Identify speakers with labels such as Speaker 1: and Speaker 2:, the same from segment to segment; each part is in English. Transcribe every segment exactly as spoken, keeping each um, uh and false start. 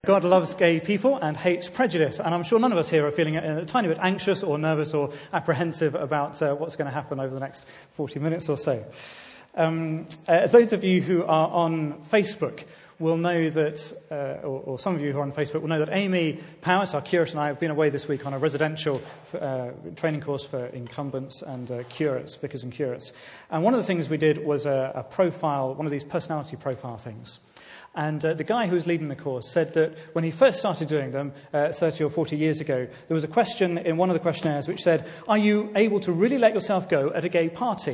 Speaker 1: God loves gay people and hates prejudice. And I'm sure none of us here are feeling a, a tiny bit anxious or nervous or apprehensive about uh, what's going to happen over the next forty minutes or so. Um, uh, those of you who are on Facebook will know that, uh, or, or some of you who are on Facebook will know that Amy Powers, our curate, and I have been away this week on a residential uh, training course for incumbents and uh, curates, vicars and curates. And one of the things we did was a, a profile, one of these personality profile things. And uh, the guy who was leading the course said that when he first started doing them uh, thirty or forty years ago, there was a question in one of the questionnaires which said, "Are you able to really let yourself go at a gay party?"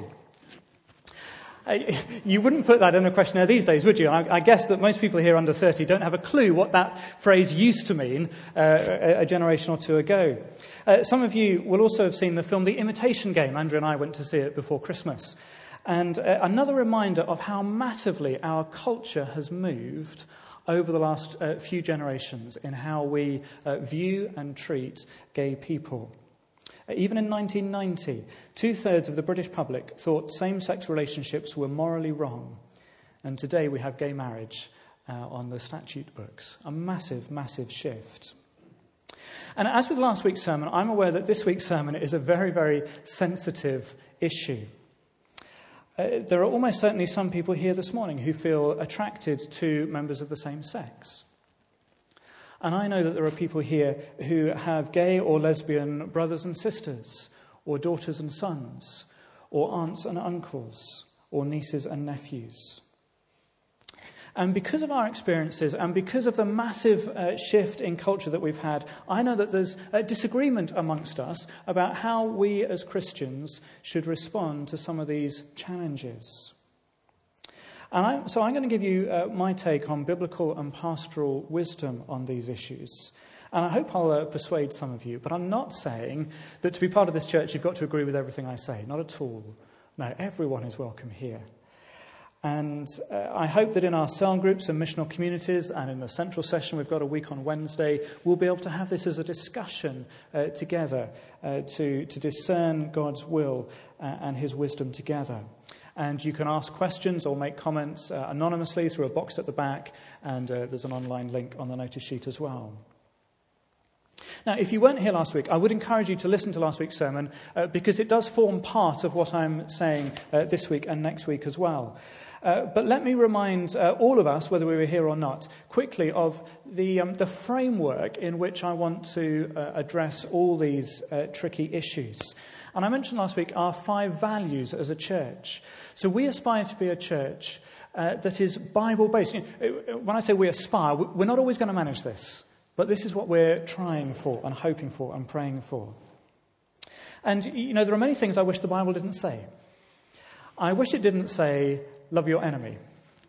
Speaker 1: You wouldn't put that in a questionnaire these days, would you? I, I guess that most people here under thirty don't have a clue what that phrase used to mean uh, a, a generation or two ago. Uh, some of you will also have seen the film The Imitation Game. Andrew and I went to see it before Christmas. And uh, another reminder of how massively our culture has moved over the last uh, few generations in how we uh, view and treat gay people. Even in nineteen ninety, two-thirds of the British public thought same-sex relationships were morally wrong. And today we have gay marriage uh, on the statute books. A massive, massive shift. And as with last week's sermon, I'm aware that this week's sermon is a very, very sensitive issue. Uh, there are almost certainly some people here this morning who feel attracted to members of the same sex. And I know that there are people here who have gay or lesbian brothers and sisters, or daughters and sons, or aunts and uncles, or nieces and nephews. And because of our experiences and because of the massive uh, shift in culture that we've had, I know that there's a disagreement amongst us about how we as Christians should respond to some of these challenges. And I, so I'm going to give you uh, my take on biblical and pastoral wisdom on these issues. And I hope I'll uh, persuade some of you. But I'm not saying that to be part of this church you've got to agree with everything I say. Not at all. No, everyone is welcome here. And uh, I hope that in our cell groups and missional communities and in the central session we've got a week on Wednesday, we'll be able to have this as a discussion uh, together uh, to, to discern God's will uh, and his wisdom together. And you can ask questions or make comments uh, anonymously through a box at the back, and uh, there's an online link on the notice sheet as well. Now, if you weren't here last week, I would encourage you to listen to last week's sermon uh, because it does form part of what I'm saying uh, this week and next week as well. Uh, but let me remind uh, all of us, whether we were here or not, quickly of the um, the framework in which I want to uh, address all these uh, tricky issues. And I mentioned last week our five values as a church. So we aspire to be a church uh, that is Bible-based. You know, when I say we aspire, we're not always going to manage this. But this is what we're trying for and hoping for and praying for. And, you know, there are many things I wish the Bible didn't say. I wish it didn't say, love your enemy.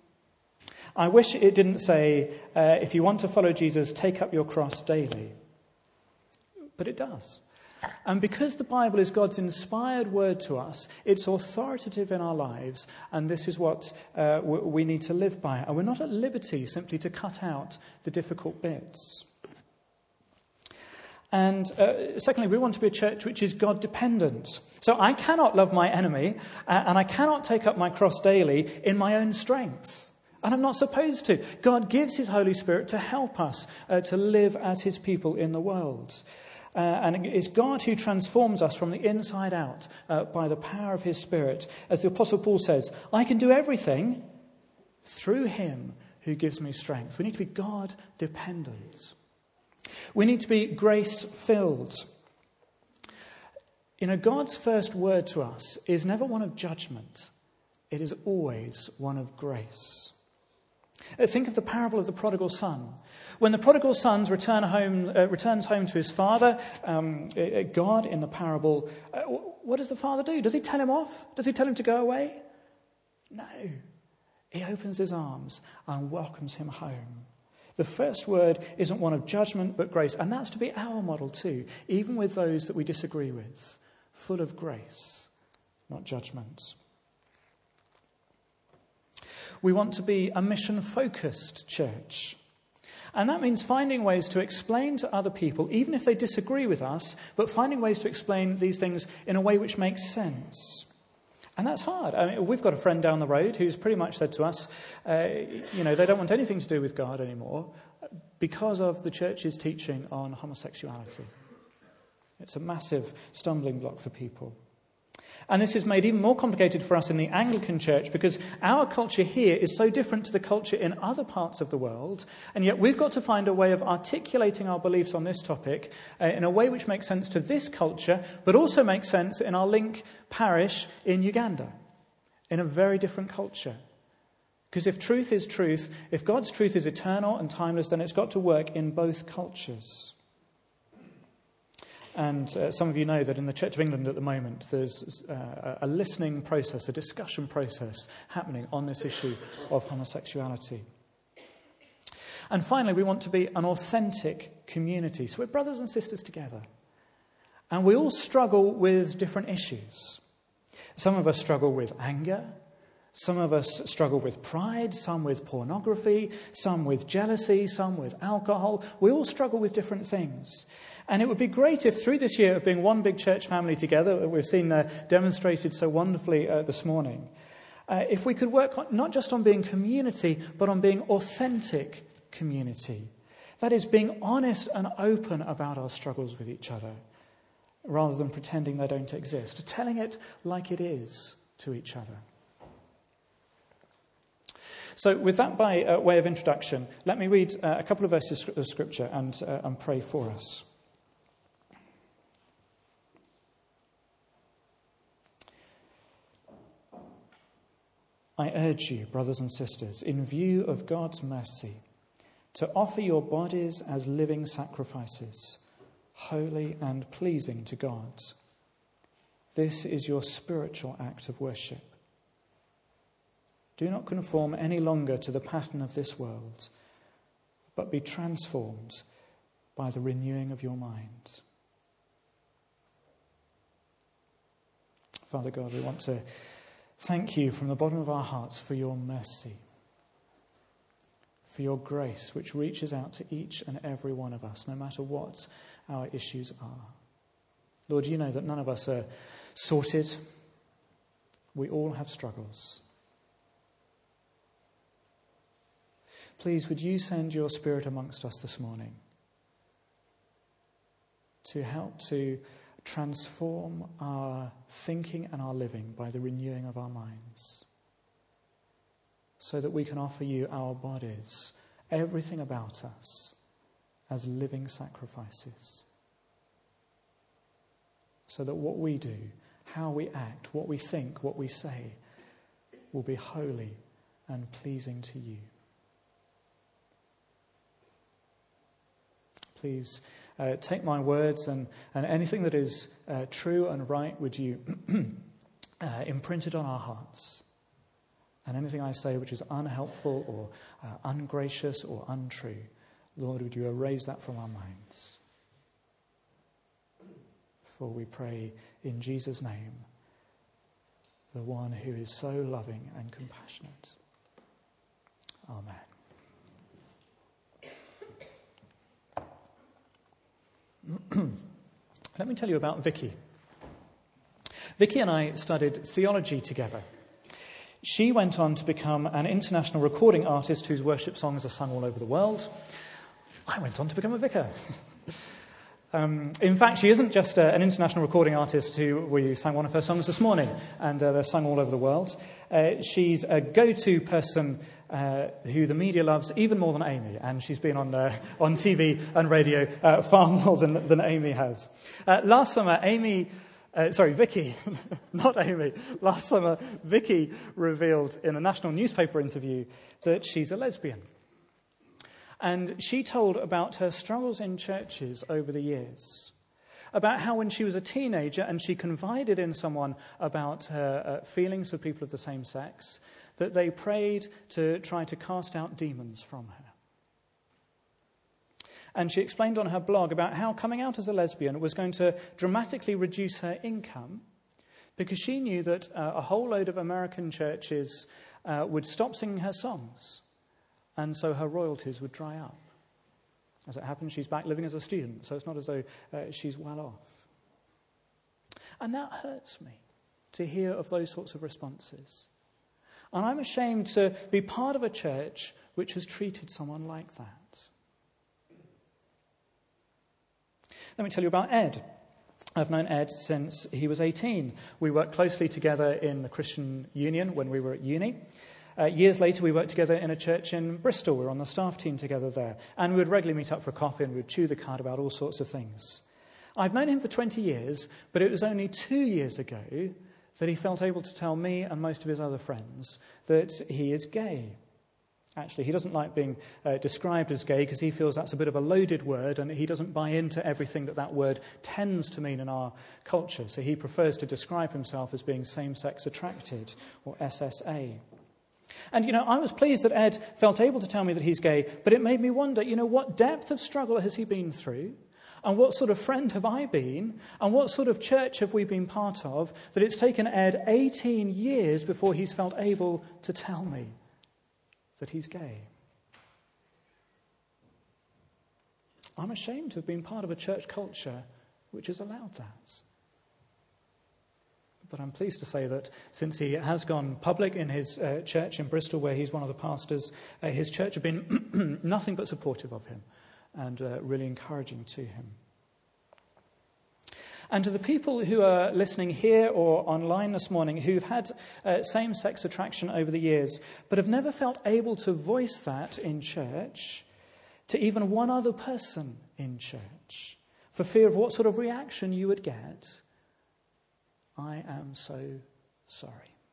Speaker 1: I wish it didn't say, uh, if you want to follow Jesus, take up your cross daily. But it does. And because the Bible is God's inspired word to us, it's authoritative in our lives, and this is what uh, we need to live by. And we're not at liberty simply to cut out the difficult bits. And uh, secondly, we want to be a church which is God-dependent. So I cannot love my enemy, uh, and I cannot take up my cross daily in my own strength. And I'm not supposed to. God gives his Holy Spirit to help us uh, to live as his people in the world. Uh, and it's God who transforms us from the inside out uh, by the power of his Spirit. As the Apostle Paul says, I can do everything through him who gives me strength. We need to be God-dependent. We need to be grace-filled. You know, God's first word to us is never one of judgment. It is always one of grace. Think of the parable of the prodigal son. When the prodigal son return home, uh, returns home to his father, um, God in the parable, uh, what does the father do? Does he tell him off? Does he tell him to go away? No. He opens his arms and welcomes him home. The first word isn't one of judgment but grace. And that's to be our model too, even with those that we disagree with. Full of grace, not judgment. We want to be a mission-focused church. And that means finding ways to explain to other people, even if they disagree with us, but finding ways to explain these things in a way which makes sense. And that's hard. I mean, we've got a friend down the road who's pretty much said to us, uh, you know, they don't want anything to do with God anymore because of the church's teaching on homosexuality. It's a massive stumbling block for people. And this is made even more complicated for us in the Anglican Church because our culture here is so different to the culture in other parts of the world, and yet we've got to find a way of articulating our beliefs on this topic uh, in a way which makes sense to this culture, but also makes sense in our Link parish in Uganda, in a very different culture. Because if truth is truth, if God's truth is eternal and timeless, then it's got to work in both cultures. And uh, some of you know that in the Church of England at the moment, there's uh, a listening process, a discussion process happening on this issue of homosexuality. And finally, we want to be an authentic community. So we're brothers and sisters together. And we all struggle with different issues. Some of us struggle with anger. Some of us struggle with pride, some with pornography, some with jealousy, some with alcohol. We all struggle with different things. And it would be great if through this year of being one big church family together, that we've seen uh, demonstrated so wonderfully uh, this morning, uh, if we could work on, not just on being community, but on being authentic community. That is, being honest and open about our struggles with each other, rather than pretending they don't exist, telling it like it is to each other. So with that by uh, way of introduction, let me read uh, a couple of verses of Scripture and, uh, and pray for us. I urge you, brothers and sisters, in view of God's mercy, to offer your bodies as living sacrifices, holy and pleasing to God. This is your spiritual act of worship. Do not conform any longer to the pattern of this world, but be transformed by the renewing of your mind. Father God, we want to thank you from the bottom of our hearts for your mercy, for your grace which reaches out to each and every one of us, no matter what our issues are. Lord, you know that none of us are sorted. We all have struggles. Please, would you send your Spirit amongst us this morning to help to transform our thinking and our living by the renewing of our minds, so that we can offer you our bodies, everything about us, as living sacrifices. So that what we do, how we act, what we think, what we say, will be holy and pleasing to you. Please uh, take my words and, and anything that is uh, true and right, would you uh, imprint it on our hearts. And anything I say which is unhelpful or uh, ungracious or untrue, Lord, would you erase that from our minds? For we pray in Jesus' name, the one who is so loving and compassionate. Amen. Let me tell you about Vicky. Vicky and I studied theology together. She went on to become an international recording artist whose worship songs are sung all over the world. I went on to become a vicar. um, in fact, she isn't just uh, an international recording artist who we sang one of her songs this morning, and uh, they're sung all over the world. Uh, she's a go-to person Uh, who the media loves even more than Amy, and she's been on uh, on T V and radio uh, far more than than Amy has. Uh, last summer, Amy, uh, sorry, Vicky, not Amy. Last summer, Vicky revealed in a national newspaper interview that she's a lesbian, and she told about her struggles in churches over the years, about how when she was a teenager and she confided in someone about her uh, feelings for people of the same sex, that they prayed to try to cast out demons from her. And she explained on her blog about how coming out as a lesbian was going to dramatically reduce her income, because she knew that uh, a whole load of American churches uh, would stop singing her songs, and so her royalties would dry up. As it happens, she's back living as a student, so it's not as though uh, she's well off. And that hurts me, to hear of those sorts of responses. And I'm ashamed to be part of a church which has treated someone like that. Let me tell you about Ed. I've known Ed since he was eighteen. We worked closely together in the Christian Union when we were at uni. Uh, years later, we worked together in a church in Bristol. We were on the staff team together there. And we would regularly meet up for a coffee and we would chew the cud about all sorts of things. I've known him for twenty years, but it was only two years ago that he felt able to tell me and most of his other friends that he is gay. Actually, he doesn't like being uh, described as gay because he feels that's a bit of a loaded word and he doesn't buy into everything that that word tends to mean in our culture. So he prefers to describe himself as being same-sex attracted, or S S A. And, you know, I was pleased that Ed felt able to tell me that he's gay, but it made me wonder, you know, what depth of struggle has he been through? And what sort of friend have I been? And what sort of church have we been part of that it's taken Ed eighteen years before he's felt able to tell me that he's gay? I'm ashamed to have been part of a church culture which has allowed that. But I'm pleased to say that since he has gone public in his uh, church in Bristol, where he's one of the pastors, uh, his church have been nothing but supportive of him and uh, really encouraging to him. And to the people who are listening here or online this morning who've had uh, same-sex attraction over the years, but have never felt able to voice that in church to even one other person in church, for fear of what sort of reaction you would get, I am so sorry.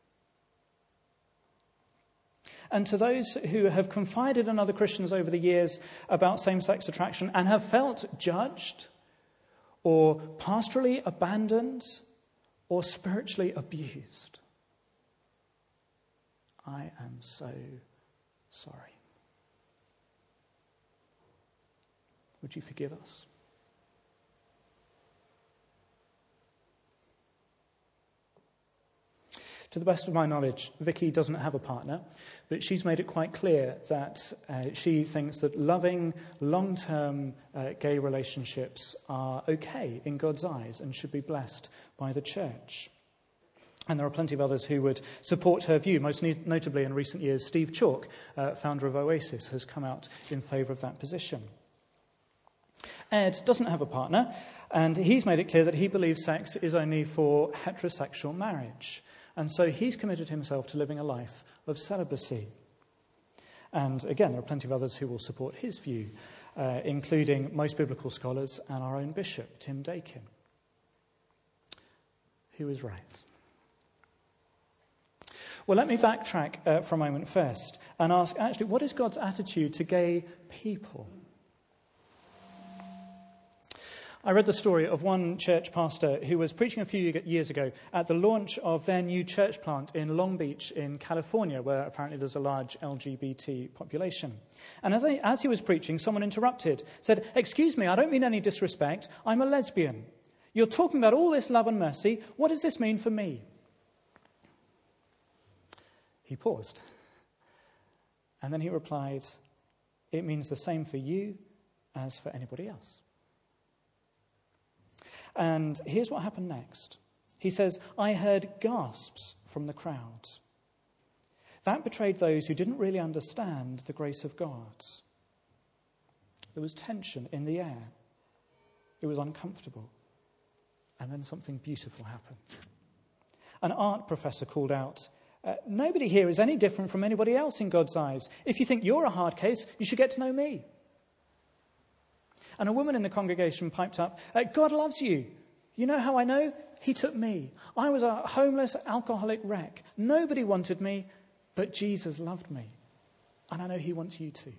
Speaker 1: And to those who have confided in other Christians over the years about same-sex attraction and have felt judged or pastorally abandoned or spiritually abused, I am so sorry. Would you forgive us? To the best of my knowledge, Vicky doesn't have a partner, but she's made it quite clear that uh, she thinks that loving, long-term uh, gay relationships are okay in God's eyes and should be blessed by the church. And there are plenty of others who would support her view. Most notably in recent years, Steve Chalk, uh, founder of Oasis, has come out in favour of that position. Ed doesn't have a partner, and he's made it clear that he believes sex is only for heterosexual marriage. And so he's committed himself to living a life of celibacy. And again, there are plenty of others who will support his view, uh, including most biblical scholars and our own bishop, Tim Dakin. Who is right? Well, let me backtrack uh, for a moment first and ask, actually, what is God's attitude to gay people? I read the story of one church pastor who was preaching a few years ago at the launch of their new church plant in Long Beach in California, where apparently there's a large L G B T population. And as, I, as he was preaching, someone interrupted, said, "Excuse me, I don't mean any disrespect. I'm a lesbian. You're talking about all this love and mercy. What does this mean for me?" He paused. And then he replied, "It means the same for you as for anybody else." And here's what happened next. He says, "I heard gasps from the crowd." That betrayed those who didn't really understand the grace of God. There was tension in the air. It was uncomfortable. And then something beautiful happened. An art professor called out, uh, "Nobody here is any different from anybody else in God's eyes. If you think you're a hard case, you should get to know me." And a woman in the congregation piped up, uh, "God loves you. You know how I know? He took me. I was a homeless, alcoholic wreck. Nobody wanted me, but Jesus loved me. And I know he wants you too."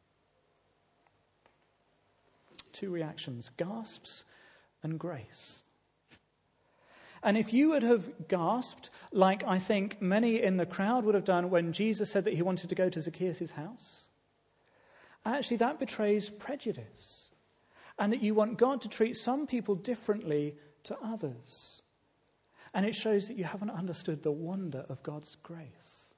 Speaker 1: Two reactions, gasps and grace. And if you would have gasped, like I think many in the crowd would have done when Jesus said that he wanted to go to Zacchaeus' house, actually that betrays prejudice. And that you want God to treat some people differently to others. And it shows that you haven't understood the wonder of God's grace.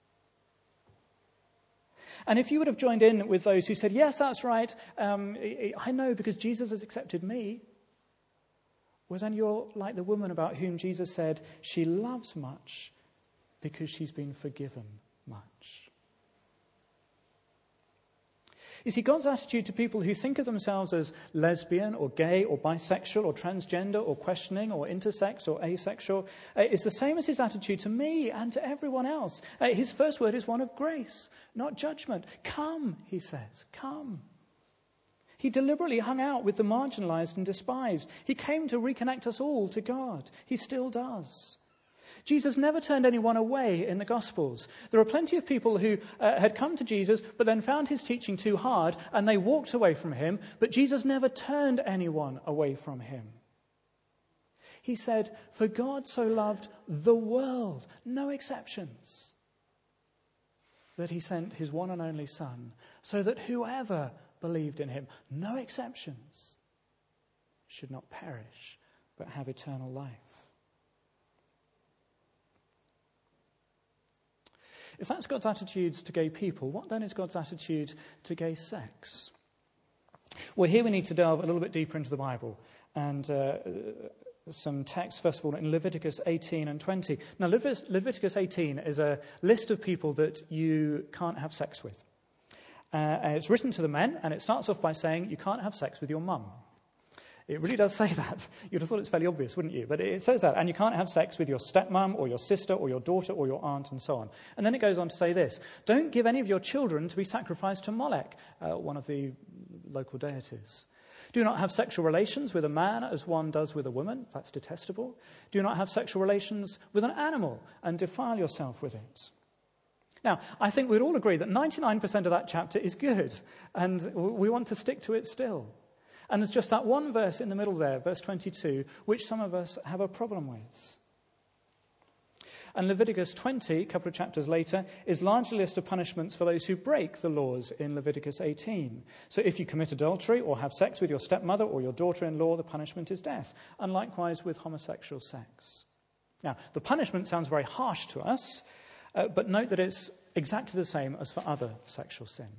Speaker 1: And if you would have joined in with those who said, "Yes, that's right, um, I know because Jesus has accepted me," well, then you're like the woman about whom Jesus said, "She loves much because she's been forgiven much." You see, God's attitude to people who think of themselves as lesbian or gay or bisexual or transgender or questioning or intersex or asexual uh, is the same as his attitude to me and to everyone else. Uh, his first word is one of grace, not judgment. Come, he says, come. He deliberately hung out with the marginalized and despised. He came to reconnect us all to God. He still does. Jesus never turned anyone away in the Gospels. There are plenty of people who uh, had come to Jesus but then found his teaching too hard and they walked away from him, but Jesus never turned anyone away from him. He said, "For God so loved the world," no exceptions, "that he sent his one and only Son, so that whoever believed in him," no exceptions, "should not perish, but have eternal life." If that's God's attitudes to gay people, what then is God's attitude to gay sex? Well, here we need to delve a little bit deeper into the Bible and uh, some text, first of all, in Leviticus eighteen and twenty. Now, Leviticus eighteen is a list of people that you can't have sex with. Uh, and it's written to the men, and it starts off by saying you can't have sex with your mum. It really does say that. You'd have thought it's fairly obvious, wouldn't you? But it says that. And you can't have sex with your stepmom or your sister or your daughter or your aunt and so on. And then it goes on to say this: don't give any of your children to be sacrificed to Molech, uh, one of the local deities. Do not have sexual relations with a man as one does with a woman. That's detestable. Do not have sexual relations with an animal and defile yourself with it. Now, I think we'd all agree that ninety-nine percent of that chapter is good, and we want to stick to it still. And there's just that one verse in the middle there, verse twenty-two, which some of us have a problem with. And Leviticus twenty, a couple of chapters later, is largely a list of punishments for those who break the laws in Leviticus eighteen. So if you commit adultery or have sex with your stepmother or your daughter-in-law, the punishment is death. And likewise with homosexual sex. Now, the punishment sounds very harsh to us, uh, but note that it's exactly the same as for other sexual sin.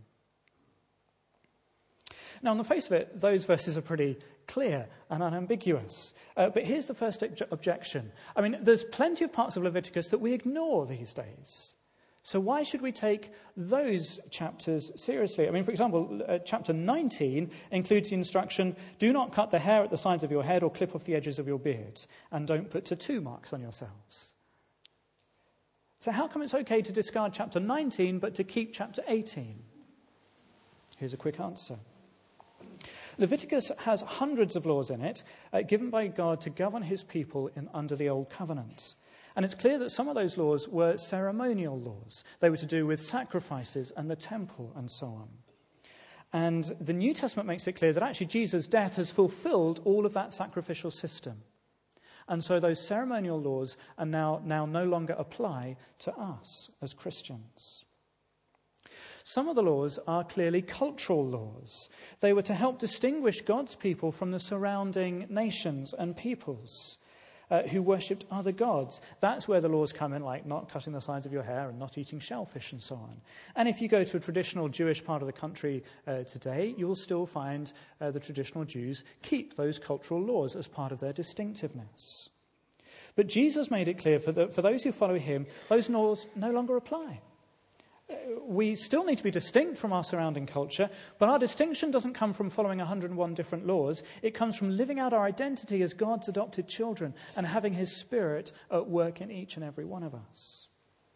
Speaker 1: Now, on the face of it, those verses are pretty clear and unambiguous. Uh, but here's the first obje- objection. I mean, there's plenty of parts of Leviticus that we ignore these days. So why should we take those chapters seriously? I mean, for example, uh, chapter nineteen includes the instruction, do not cut the hair at the sides of your head or clip off the edges of your beards, and don't put tattoo marks on yourselves. So how come it's okay to discard chapter nineteen but to keep chapter eighteen? Here's a quick answer. Leviticus has hundreds of laws in it, uh, given by God to govern his people in, under the Old Covenant. And it's clear that some of those laws were ceremonial laws. They were to do with sacrifices and the temple and so on. And the New Testament makes it clear that actually Jesus' death has fulfilled all of that sacrificial system. And so those ceremonial laws are now, now no longer apply to us as Christians. Some of the laws are clearly cultural laws. They were to help distinguish God's people from the surrounding nations and peoples uh, who worshipped other gods. That's where the laws come in, like not cutting the sides of your hair and not eating shellfish and so on. And if you go to a traditional Jewish part of the country uh, today, you will still find uh, the traditional Jews keep those cultural laws as part of their distinctiveness. But Jesus made it clear for, the, for those who follow him, those laws no longer apply. We still need to be distinct from our surrounding culture, but our distinction doesn't come from following one hundred and one different laws. It comes from living out our identity as God's adopted children and having his Spirit at work in each and every one of us.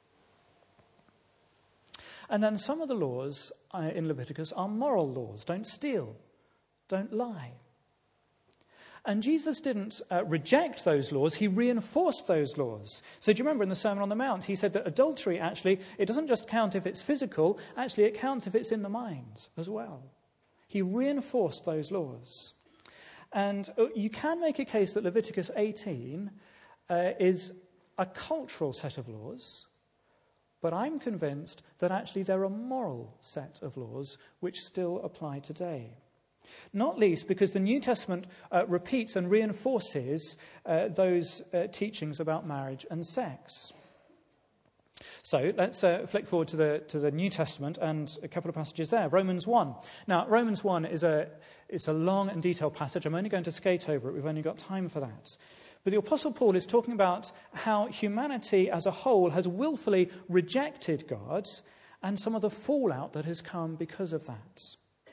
Speaker 1: And then some of the laws uh, in Leviticus are moral laws. Don't steal. Don't lie. And Jesus didn't uh, reject those laws, he reinforced those laws. So do you remember in the Sermon on the Mount, he said that adultery actually, it doesn't just count if it's physical, actually it counts if it's in the mind as well. He reinforced those laws. And uh, you can make a case that Leviticus eighteen uh, is a cultural set of laws, but I'm convinced that actually they're a moral set of laws which still apply today. Not least because the New Testament uh, repeats and reinforces uh, those uh, teachings about marriage and sex. So let's uh, flick forward to the to the New Testament and a couple of passages there. Romans one. Now, Romans one is a it's a long and detailed passage. I'm only going to skate over it. We've only got time for that. But the Apostle Paul is talking about how humanity as a whole has willfully rejected God and some of the fallout that has come because of that.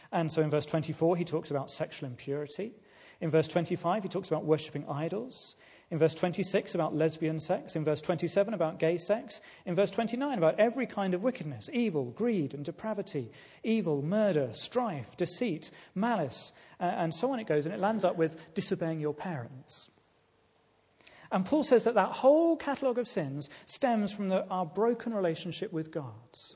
Speaker 1: And so in verse twenty-four, he talks about sexual impurity. In verse twenty-five, he talks about worshipping idols. In verse twenty-six, about lesbian sex. In verse twenty-seven, about gay sex. In verse twenty-nine, about every kind of wickedness, evil, greed, and depravity. Evil, murder, strife, deceit, malice, uh, and so on it goes. And it lands up with disobeying your parents. And Paul says that that whole catalogue of sins stems from the, our broken relationship with God.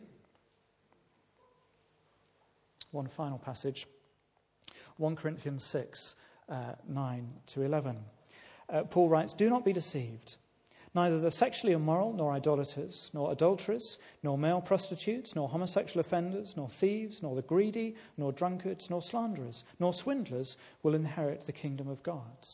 Speaker 1: One final passage, First Corinthians six, uh, nine to eleven. Uh, Paul writes, "Do not be deceived. Neither the sexually immoral, nor idolaters, nor adulterers, nor male prostitutes, nor homosexual offenders, nor thieves, nor the greedy, nor drunkards, nor slanderers, nor swindlers will inherit the kingdom of God."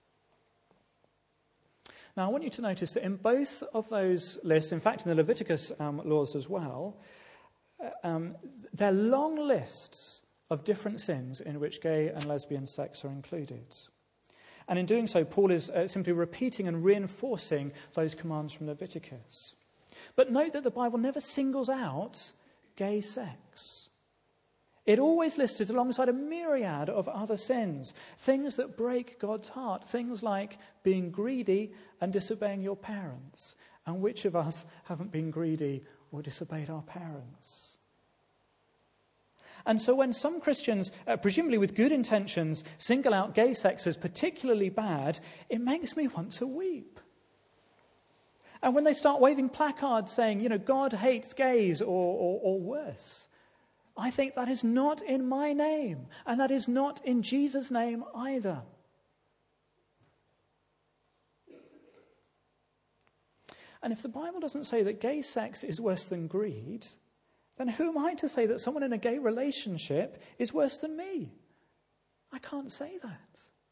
Speaker 1: Now, I want you to notice that in both of those lists, in fact, in the Leviticus um, laws as well, um, they're long lists of different sins in which gay and lesbian sex are included. And in doing so, Paul is uh, simply repeating and reinforcing those commands from Leviticus. But note that the Bible never singles out gay sex. It always lists it alongside a myriad of other sins, things that break God's heart, things like being greedy and disobeying your parents. And which of us haven't been greedy or disobeyed our parents? And so when some Christians, uh, presumably with good intentions, single out gay sex as particularly bad, it makes me want to weep. And when they start waving placards saying, you know, God hates gays or, or, or worse, I think that is not in my name, and that is not in Jesus' name either. And if the Bible doesn't say that gay sex is worse than greed, then who am I to say that someone in a gay relationship is worse than me? I can't say that.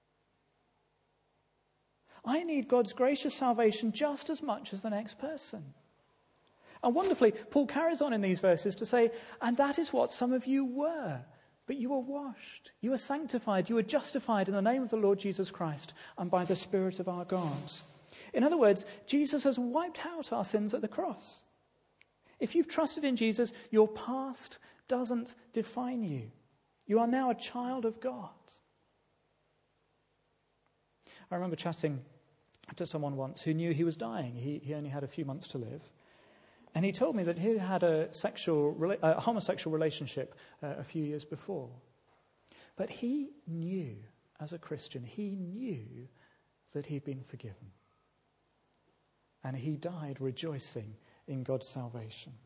Speaker 1: I need God's gracious salvation just as much as the next person. And wonderfully, Paul carries on in these verses to say, and that is what some of you were, but you were washed, you were sanctified, you were justified in the name of the Lord Jesus Christ and by the Spirit of our God. In other words, Jesus has wiped out our sins at the cross. If you've trusted in Jesus, your past doesn't define you. You are now a child of God. I remember chatting to someone once who knew he was dying. He, he only had a few months to live. And he told me that he had a sexual, a homosexual relationship uh, a few years before. But he knew, as a Christian, he knew that he'd been forgiven. And he died rejoicing in God's salvation.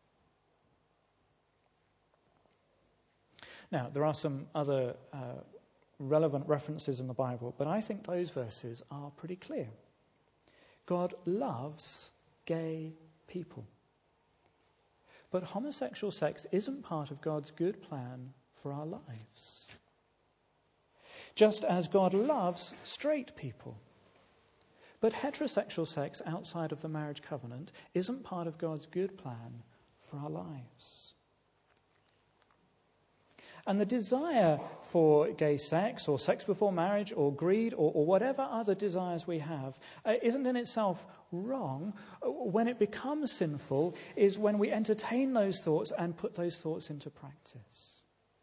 Speaker 1: Now, there are some other uh, relevant references in the Bible, but I think those verses are pretty clear. God loves gay people. But homosexual sex isn't part of God's good plan for our lives. Just as God loves straight people. But heterosexual sex outside of the marriage covenant isn't part of God's good plan for our lives. And the desire for gay sex or sex before marriage or greed or, or whatever other desires we have uh, isn't in itself wrong. When it becomes sinful is when we entertain those thoughts and put those thoughts into practice.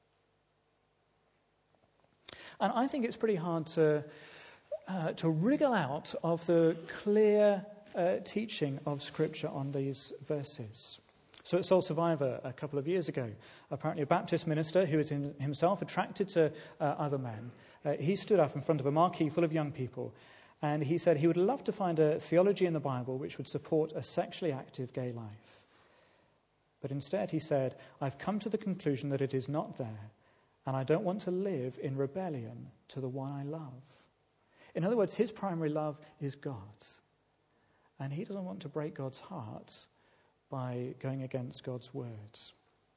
Speaker 1: And I think it's pretty hard to uh, to wriggle out of the clear uh, teaching of Scripture on these verses. So at Soul Survivor a couple of years ago, apparently a Baptist minister who is in himself attracted to uh, other men, uh, he stood up in front of a marquee full of young people and he said he would love to find a theology in the Bible which would support a sexually active gay life. But instead he said, I've come to the conclusion that it is not there and I don't want to live in rebellion to the one I love. In other words, his primary love is God. And he doesn't want to break God's heart by going against God's words.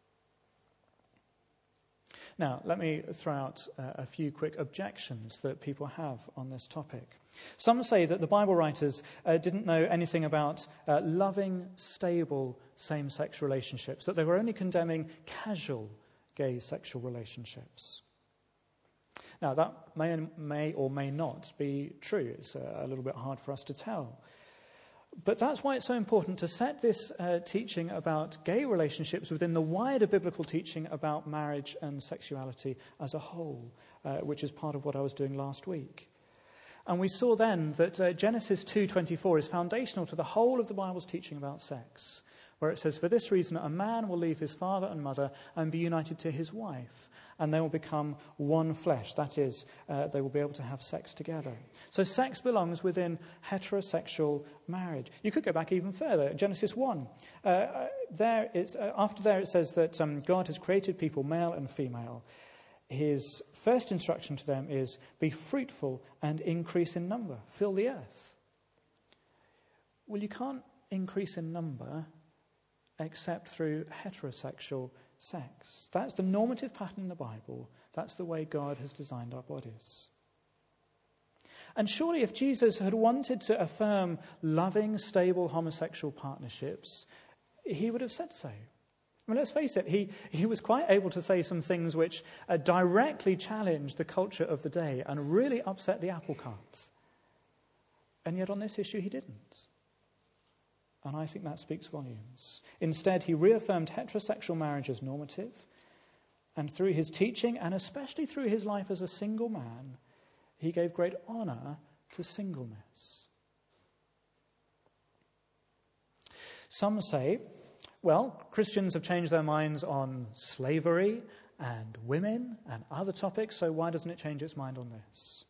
Speaker 1: Now, let me throw out uh, a few quick objections that people have on this topic. Some say that the Bible writers uh, didn't know anything about uh, loving, stable same-sex relationships, that they were only condemning casual gay sexual relationships. Now, that may, may or may not be true. It's a little bit hard for us to tell. But that's why it's so important to set this uh, teaching about gay relationships within the wider biblical teaching about marriage and sexuality as a whole, uh, which is part of what I was doing last week. And we saw then that uh, Genesis two twenty-four is foundational to the whole of the Bible's teaching about sex, where it says, "For this reason a man will leave his father and mother and be united to his wife, and they will become one flesh." That is, uh, they will be able to have sex together. So sex belongs within heterosexual marriage. You could go back even further. Genesis one. Uh, there it's, uh, after there it says that um, God has created people, male and female. His first instruction to them is, be fruitful and increase in number. Fill the earth. Well, you can't increase in number except through heterosexual sex. That's the normative pattern in the Bible. That's the way God has designed our bodies. And surely if Jesus had wanted to affirm loving, stable homosexual partnerships, he would have said so. I mean, let's face it, he, he was quite able to say some things which uh, directly challenged the culture of the day and really upset the apple cart. And yet on this issue he didn't. And I think that speaks volumes. Instead, he reaffirmed heterosexual marriage as normative, and through his teaching, and especially through his life as a single man, he gave great honour to singleness. Some say, well, Christians have changed their minds on slavery and women and other topics, so why doesn't it change its mind on this?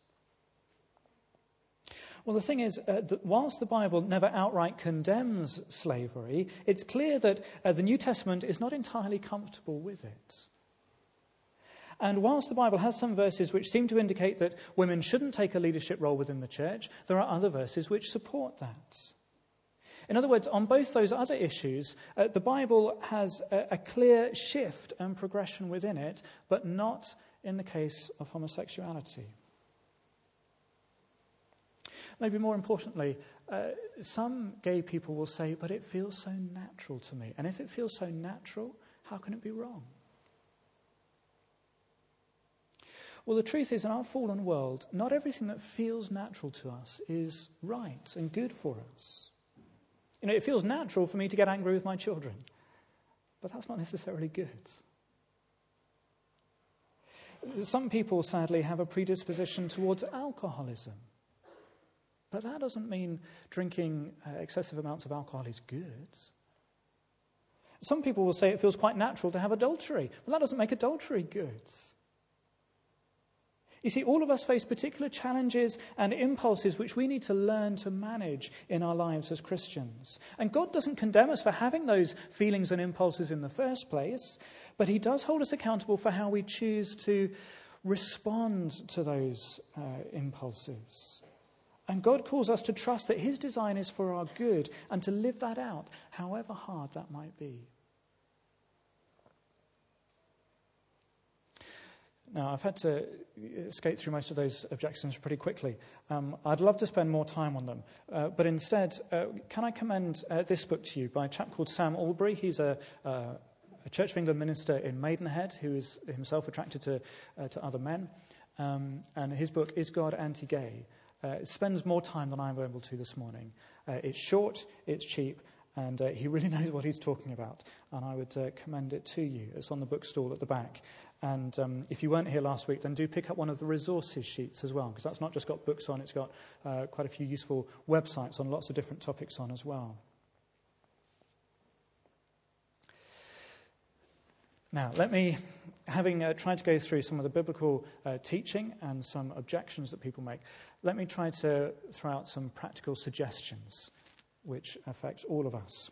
Speaker 1: Well, the thing is, uh, that whilst the Bible never outright condemns slavery, it's clear that uh, the New Testament is not entirely comfortable with it. And whilst the Bible has some verses which seem to indicate that women shouldn't take a leadership role within the church, there are other verses which support that. In other words, on both those other issues, uh, the Bible has a, a clear shift and progression within it, but not in the case of homosexuality. Maybe more importantly, uh, some gay people will say, but it feels so natural to me. And if it feels so natural, how can it be wrong? Well, the truth is, in our fallen world, not everything that feels natural to us is right and good for us. You know, it feels natural for me to get angry with my children, but that's not necessarily good. Some people, sadly, have a predisposition towards alcoholism, but that doesn't mean drinking uh, excessive amounts of alcohol is good. Some people will say it feels quite natural to have adultery, but that doesn't make adultery good. You see, all of us face particular challenges and impulses which we need to learn to manage in our lives as Christians. And God doesn't condemn us for having those feelings and impulses in the first place, but he does hold us accountable for how we choose to respond to those uh, impulses. And God calls us to trust that his design is for our good and to live that out, however hard that might be. Now, I've had to skate through most of those objections pretty quickly. Um, I'd love to spend more time on them. Uh, but instead, uh, can I commend uh, this book to you by a chap called Sam Albury? He's a, uh, a Church of England minister in Maidenhead who is himself attracted to, uh, to other men. Um, and his book, Is God Anti-Gay? Uh, it spends more time than I'm able to this morning. Uh, it's short, it's cheap, and uh, he really knows what he's talking about. And I would uh, commend it to you. It's on the bookstall at the back. And um, if you weren't here last week, then do pick up one of the resources sheets as well, because that's not just got books on, it's got uh, quite a few useful websites on lots of different topics on as well. Now, let me, having uh, tried to go through some of the biblical uh, teaching and some objections that people make, let me try to throw out some practical suggestions which affect all of us.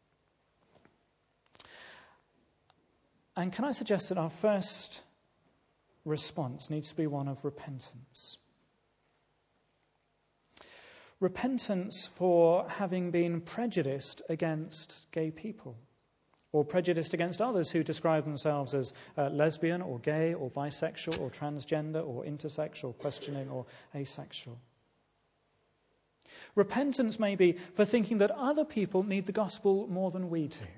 Speaker 1: And can I suggest that our first response needs to be one of repentance? Repentance for having been prejudiced against gay people, or prejudiced against others who describe themselves as uh, lesbian or gay or bisexual or transgender or intersex or questioning or asexual. Repentance may be for thinking that other people need the gospel more than we do.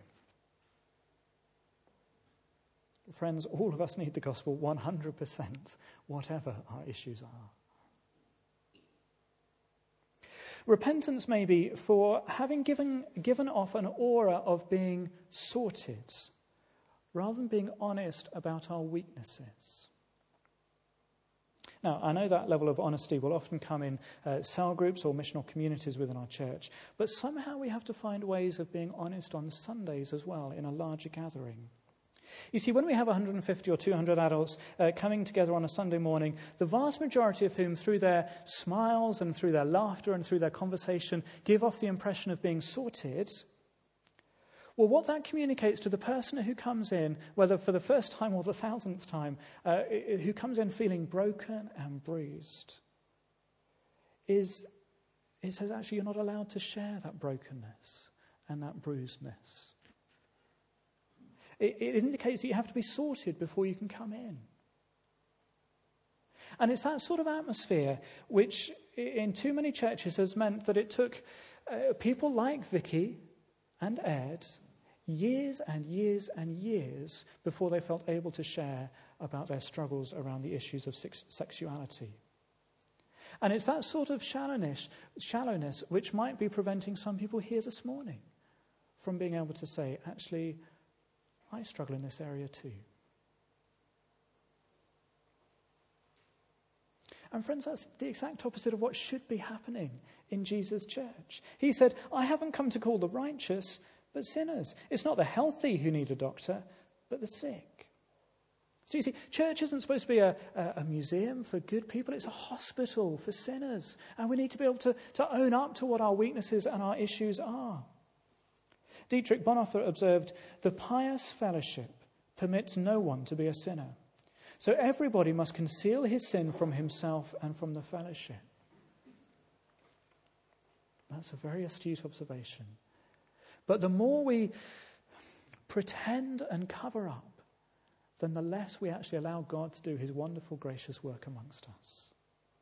Speaker 1: Friends, all of us need the gospel one hundred percent, whatever our issues are. Repentance may be for having given, given off an aura of being sorted, rather than being honest about our weaknesses. Now, I know that level of honesty will often come in uh, cell groups or missional communities within our church, but somehow we have to find ways of being honest on Sundays as well in a larger gathering. You see, when we have one hundred fifty or two hundred adults uh, coming together on a Sunday morning, the vast majority of whom, through their smiles and through their laughter and through their conversation, give off the impression of being sorted, well, what that communicates to the person who comes in, whether for the first time or the thousandth time, uh, who comes in feeling broken and bruised, is it says, actually, you're not allowed to share that brokenness and that bruisedness. It, it indicates that you have to be sorted before you can come in. And it's that sort of atmosphere which, in too many churches, has meant that it took uh, people like Vicky and Ed years and years and years before they felt able to share about their struggles around the issues of sex- sexuality. And it's that sort of shallowness, shallowness which might be preventing some people here this morning from being able to say, actually, I struggle in this area too. And friends, that's the exact opposite of what should be happening in Jesus' church. He said, I haven't come to call the righteous, but sinners. It's not the healthy who need a doctor, but the sick. So you see, church isn't supposed to be a, a, a museum for good people. It's a hospital for sinners. And we need to be able to, to own up to what our weaknesses and our issues are. Dietrich Bonhoeffer observed, the pious fellowship permits no one to be a sinner. So everybody must conceal his sin from himself and from the fellowship. That's a very astute observation. But the more we pretend and cover up, then the less we actually allow God to do his wonderful, gracious work amongst us.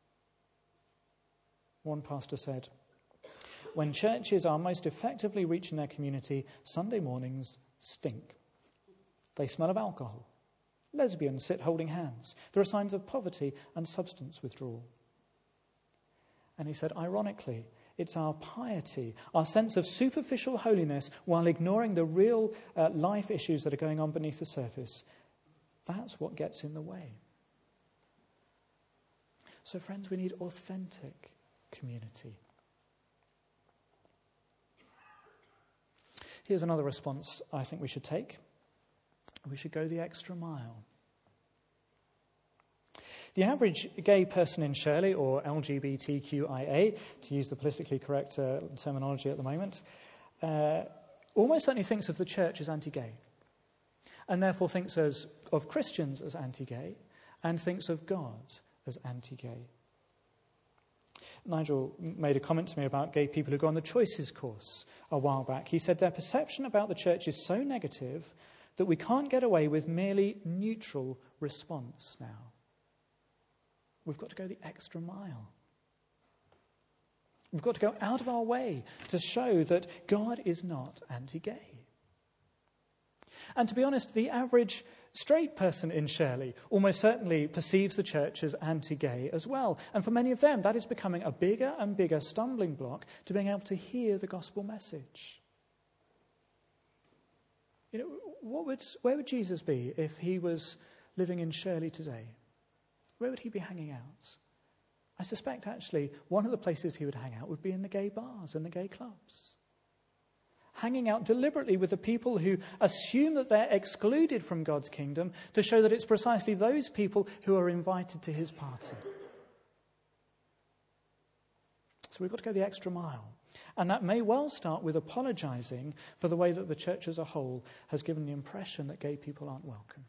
Speaker 1: One pastor said, when churches are most effectively reaching their community, Sunday mornings stink. They smell of alcohol. Lesbians sit holding hands. There are signs of poverty and substance withdrawal. And he said, ironically, it's our piety, our sense of superficial holiness, while ignoring the real uh, life issues that are going on beneath the surface. That's what gets in the way. So, friends, we need authentic community. Here's another response I think we should take. We should go the extra mile. The average gay person in Shirley, or L G B T Q I A, to use the politically correct uh, terminology at the moment, uh, almost certainly thinks of the church as anti-gay, and therefore thinks as, of Christians as anti-gay, and thinks of God as anti-gay. Nigel made a comment to me about gay people who go on the Choices course a while back. He said their perception about the church is so negative that we can't get away with merely neutral response now. We've got to go the extra mile. We've got to go out of our way to show that God is not anti-gay. And to be honest, the average straight person in Shirley almost certainly perceives the church as anti-gay as well. And for many of them, that is becoming a bigger and bigger stumbling block to being able to hear the gospel message. You know, what would, where would Jesus be if he was living in Shirley today? Where would he be hanging out? I suspect, actually, one of the places he would hang out would be in the gay bars and the gay clubs. Hanging out deliberately with the people who assume that they're excluded from God's kingdom to show that it's precisely those people who are invited to his party. So we've got to go the extra mile. And that may well start with apologising for the way that the church as a whole has given the impression that gay people aren't welcome.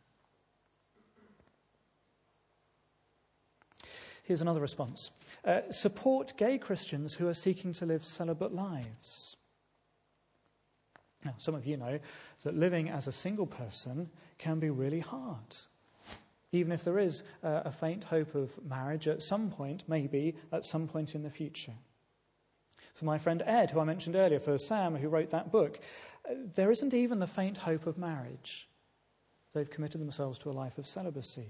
Speaker 1: Here's another response. Uh, support gay Christians who are seeking to live celibate lives. Now, some of you know that living as a single person can be really hard. Even if there is uh, a faint hope of marriage at some point, maybe at some point in the future. For my friend Ed, who I mentioned earlier, for Sam, who wrote that book, uh, there isn't even the faint hope of marriage. They've committed themselves to a life of celibacy.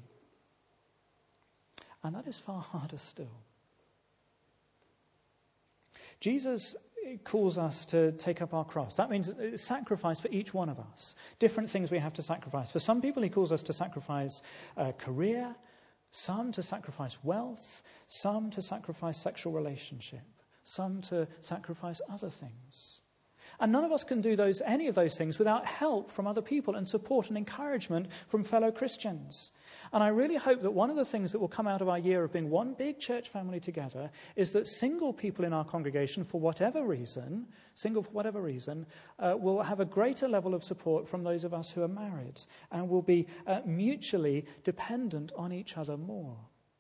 Speaker 1: And that is far harder still. Jesus calls us to take up our cross. That means sacrifice for each one of us. Different things we have to sacrifice. For some people, he calls us to sacrifice a career, some to sacrifice wealth, some to sacrifice sexual relationship, some to sacrifice other things. And none of us can do those, any of those things without help from other people and support and encouragement from fellow Christians. And I really hope that one of the things that will come out of our year of being one big church family together is that single people in our congregation, for whatever reason, single for whatever reason, uh, will have a greater level of support from those of us who are married and will be uh, mutually dependent on each other more.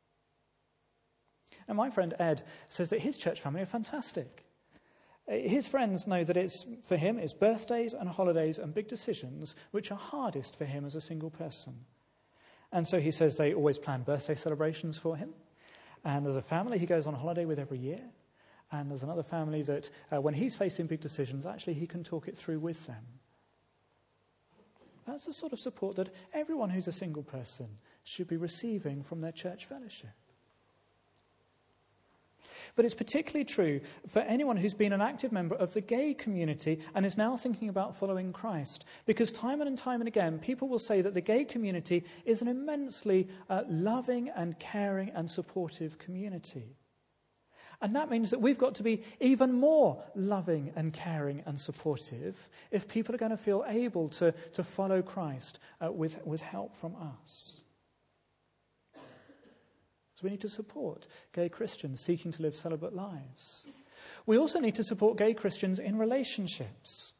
Speaker 1: And my friend Ed says that his church family are fantastic. His friends know that it's, for him, it's birthdays and holidays and big decisions which are hardest for him as a single person. And so he says they always plan birthday celebrations for him. And there's a family he goes on holiday with every year. And there's another family that uh, when he's facing big decisions, actually he can talk it through with them. That's the sort of support that everyone who's a single person should be receiving from their church fellowship. But it's particularly true for anyone who's been an active member of the gay community and is now thinking about following Christ. Because time and time and again, people will say that the gay community is an immensely uh, loving and caring and supportive community. And that means that we've got to be even more loving and caring and supportive if people are going to feel able to, to follow Christ uh, with, with help from us. We need to support gay Christians seeking to live celibate lives. We also need to support gay Christians in relationships.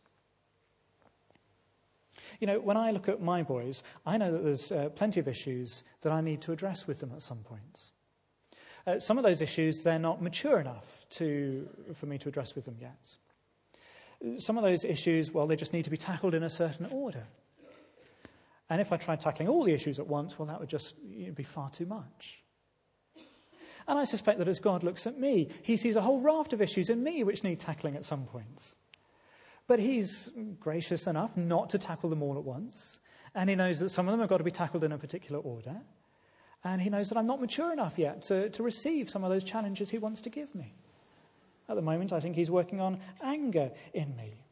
Speaker 1: You know, when I look at my boys, I know that there's uh, plenty of issues that I need to address with them at some point. Uh, some of those issues, they're not mature enough to for me to address with them yet. Some of those issues, well, they just need to be tackled in a certain order. And if I tried tackling all the issues at once, well, that would just you know, be far too much. And I suspect that as God looks at me, he sees a whole raft of issues in me which need tackling at some points. But he's gracious enough not to tackle them all at once. And he knows that some of them have got to be tackled in a particular order. And he knows that I'm not mature enough yet to, to receive some of those challenges he wants to give me. At the moment, I think he's working on anger in me.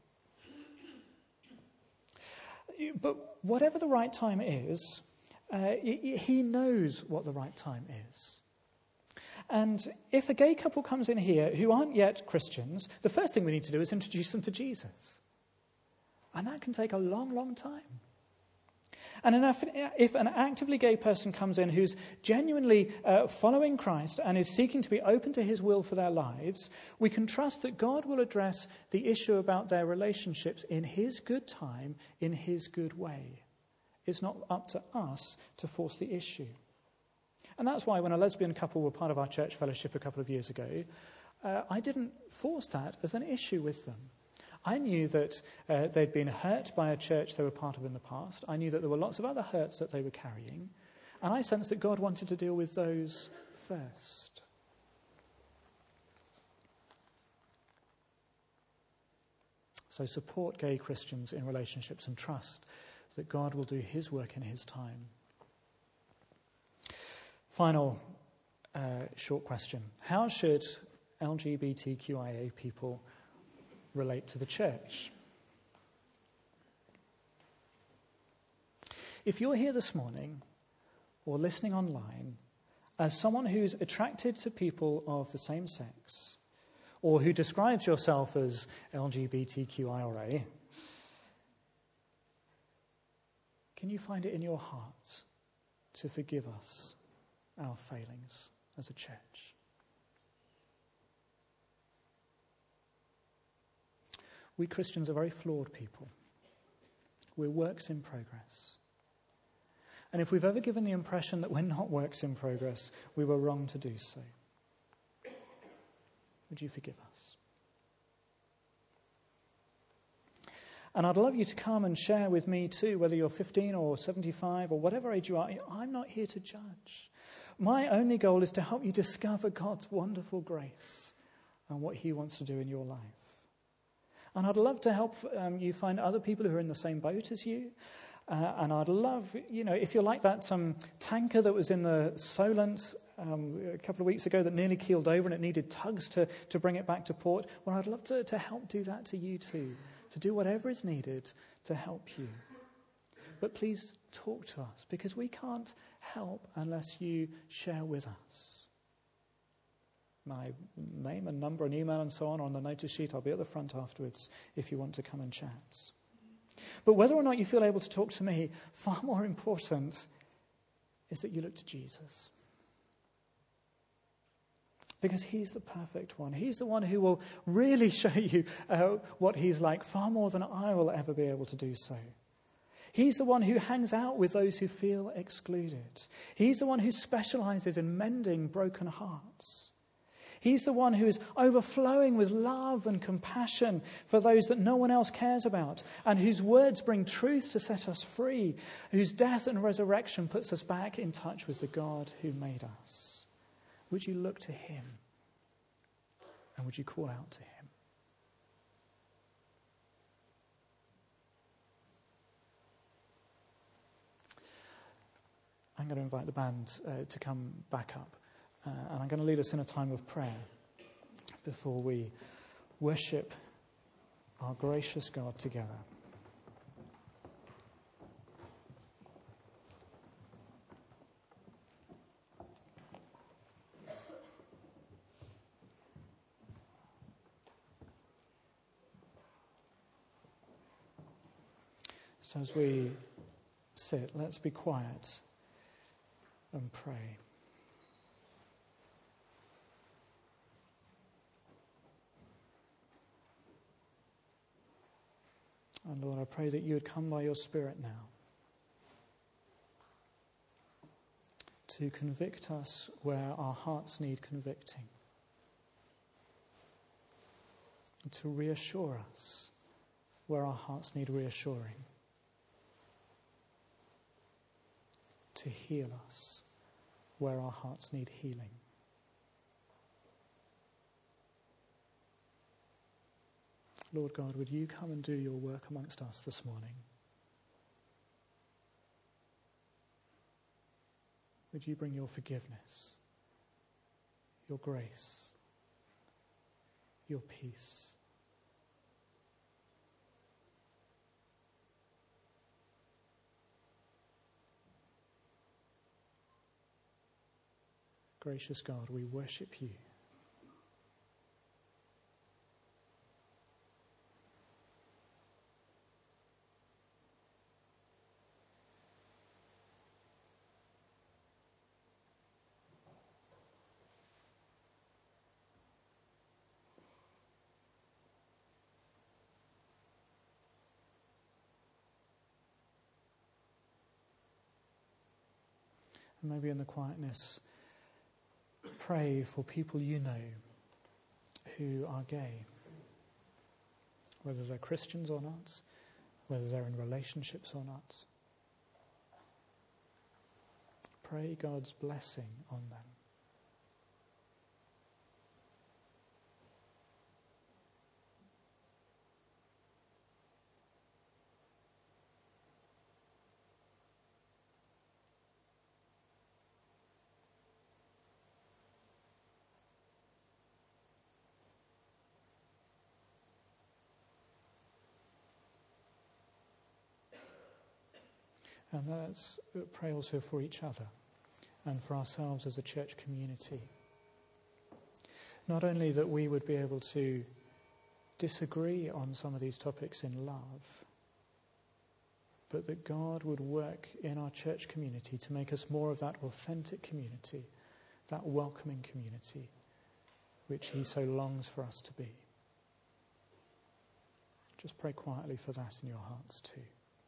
Speaker 1: But whatever the right time is, uh, he knows what the right time is. And if a gay couple comes in here who aren't yet Christians, the first thing we need to do is introduce them to Jesus. And that can take a long, long time. And if an actively gay person comes in who's genuinely uh, following Christ and is seeking to be open to his will for their lives, we can trust that God will address the issue about their relationships in his good time, in his good way. It's not up to us to force the issue. And that's why when a lesbian couple were part of our church fellowship a couple of years ago, uh, I didn't force that as an issue with them. I knew that uh, they'd been hurt by a church they were part of in the past. I knew that there were lots of other hurts that they were carrying. And I sensed that God wanted to deal with those first. So support gay Christians in relationships and trust that God will do his work in his time. Final uh, short question. How should L G B T Q I A people relate to the church? If you're here this morning or listening online as someone who's attracted to people of the same sex or who describes yourself as L G B T Q I A, can you find it in your heart to forgive us our failings as a church? We Christians are very flawed people. We're works in progress. And if we've ever given the impression that we're not works in progress, we were wrong to do so. Would you forgive us? And I'd love you to come and share with me too, whether you're fifteen or seventy-five or whatever age you are. I'm not here to judge. My only goal is to help you discover God's wonderful grace and what he wants to do in your life. And I'd love to help um, you find other people who are in the same boat as you. Uh, and I'd love, you know, if you're like that um, tanker that was in the Solent um, a couple of weeks ago that nearly keeled over and it needed tugs to, to bring it back to port. Well, I'd love to, to help do that to you too, to do whatever is needed to help you. But please talk to us, because we can't help unless you share with us. My name and number and email and so on are on the notice sheet. I'll be at the front afterwards if you want to come and chat. But whether or not you feel able to talk to me, far more important is that you look to Jesus. Because he's the perfect one. He's the one who will really show you uh, what he's like, far more than I will ever be able to do so. He's the one who hangs out with those who feel excluded. He's the one who specializes in mending broken hearts. He's the one who is overflowing with love and compassion for those that no one else cares about, and whose words bring truth to set us free, whose death and resurrection puts us back in touch with the God who made us. Would you look to him? And would you call out to him? I'm going to invite the band uh, to come back up. Uh, and I'm going to lead us in a time of prayer before we worship our gracious God together. So as we sit, let's be quiet and pray. And Lord, I pray that you would come by your Spirit now to convict us where our hearts need convicting, and to reassure us where our hearts need reassuring, to heal us where our hearts need healing. Lord God, would you come and do your work amongst us this morning? Would you bring your forgiveness, your grace, your peace? Gracious God, we worship you. And maybe in the quietness, pray for people you know who are gay, whether they're Christians or not, whether they're in relationships or not. Pray God's blessing on them. And let's pray also for each other and for ourselves as a church community. Not only that we would be able to disagree on some of these topics in love, but that God would work in our church community to make us more of that authentic community, that welcoming community, which he so longs for us to be. Just pray quietly for that in your hearts too.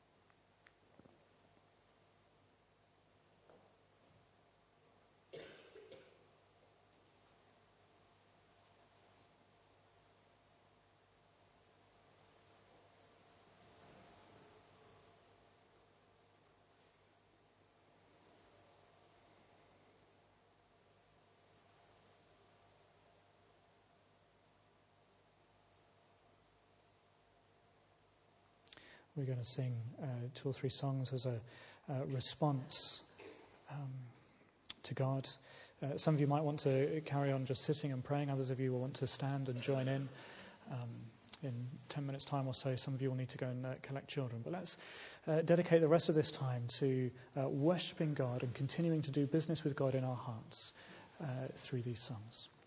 Speaker 1: We're going to sing uh, two or three songs as a uh, response um, to God Uh, some of you might want to carry on just sitting and praying. Others of you will want to stand and join in. Um, in ten minutes' time or so, some of you will need to go and uh, collect children. But let's uh, dedicate the rest of this time to uh, worshipping God and continuing to do business with God in our hearts uh, through these songs.